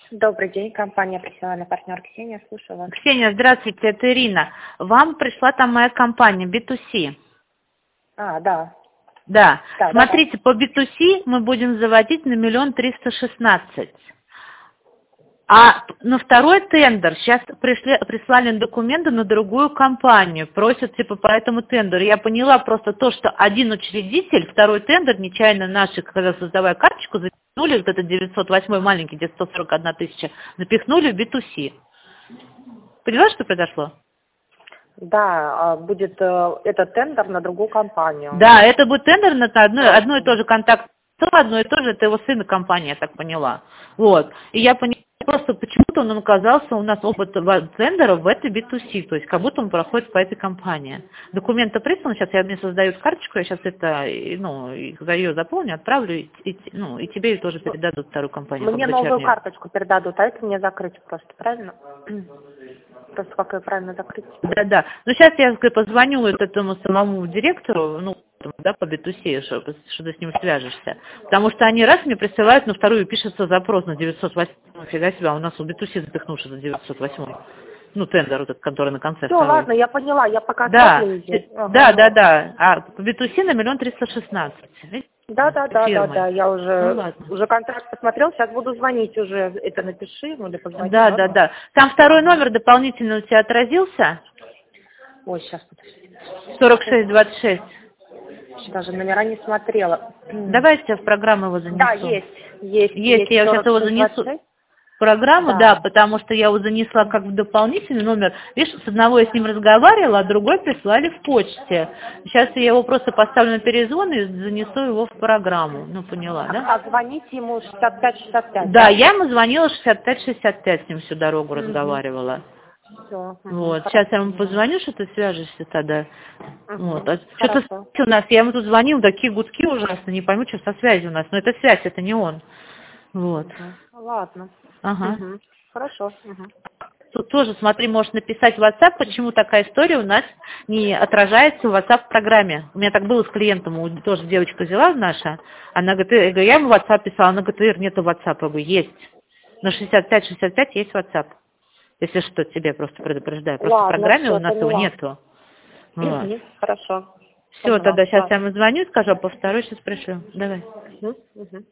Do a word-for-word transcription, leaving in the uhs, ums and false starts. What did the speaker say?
Добрый день, компания «Профессиональный партнер». Ксения, слушаю вас. Ксения, здравствуйте, это Ирина. Вам пришла там моя компания би ту си. А, да. Да. Да, Смотрите, да, да. по би ту си мы будем заводить на миллион триста шестнадцать. А на второй тендер сейчас пришли, прислали документы на другую компанию, просят типа по этому тендеру. Я поняла просто то, что один учредитель, второй тендер, нечаянно наши, когда создавая карточку, запихнули вот этот девятьсот восемь маленький, где сто сорок одна тысяча, запихнули в би ту си. Поняла, что произошло? Да, а, будет э, этот тендер на другую компанию. Да, это будет тендер на одно, одно и то же контакт, одно и то же, это его сына компания, я так поняла. Вот. И я поняла, просто почему-то он оказался, у нас опыт тендера в этой би ту си, то есть как будто он проходит по этой компании. Документы присланы, сейчас я мне создают карточку, я сейчас это, ну, ее заполню, отправлю, и, и, ну, и тебе ее тоже передадут вторую компанию. Мне новую карточку передадут, а это мне закрыть просто, правильно? Просто как ее правильно закрыть? Да, да. Ну, сейчас я позвоню вот этому самому директору, ну, да, по би ту си, что, что ты с ним свяжешься. Потому что они раз мне присылают, на вторую пишется запрос на девятьсот восемь. Фига себе, а у нас у би ту си запихнувший за девятьсот восемь. Ну, тендер, вот этот, который на конце. Все, ладно, я поняла, я пока да. смотрю здесь. Ага. Ага. Да, да, да. А по би ту си на миллион триста шестнадцать. Да, да, да, да, да, я уже, ну, уже контракт посмотрел, сейчас буду звонить уже, это напиши ему или позвони. Да, да, да. Там второй номер дополнительно у тебя отразился? Ой, сейчас, подожди. сорок шесть двадцать шесть. Даже номера не смотрела. Давайте я в программу его занесу. Да, есть, есть. Есть, я сейчас его занесу в программу, да. да, потому что я его занесла как в дополнительный номер. Видишь, с одного я с ним разговаривала, а другой прислали в почте. Сейчас я его просто поставлю на перезвон и занесу его в программу. Ну, поняла, да? А звоните ему шестьдесят пять шестьдесят пять. Да, я ему звонила шестьдесят пять шестьдесят пять, с ним всю дорогу mm-hmm. разговаривала. Все. Вот, хорошо. Сейчас я ему позвоню, что ты свяжешься тогда. Uh-huh. Вот. А что-то у нас, я ему тут звонил, такие гудки ужасные, не пойму, что со связью у нас. Но это связь, это не он. Вот. Uh-huh. Ладно. Ага. Uh-huh. Хорошо. Uh-huh. Тут тоже, смотри, можешь написать в WhatsApp, почему такая история у нас не отражается в WhatsApp-программе. У меня так было с клиентом, у, тоже девочка взяла наша, она говорит, я, я ему в WhatsApp писала, она говорит, Ир, нету WhatsApp. Я говорю, есть. На шестьдесят пять шестьдесят пять есть WhatsApp. Если что, тебе просто предупреждаю. Просто Ладно, в программе все, у нас поняла. его нету. Вот. Угу, хорошо. Все, Поняла. тогда сейчас Ладно. я ему звоню, скажу, а по второй сейчас пришлю. Давай. Угу, угу.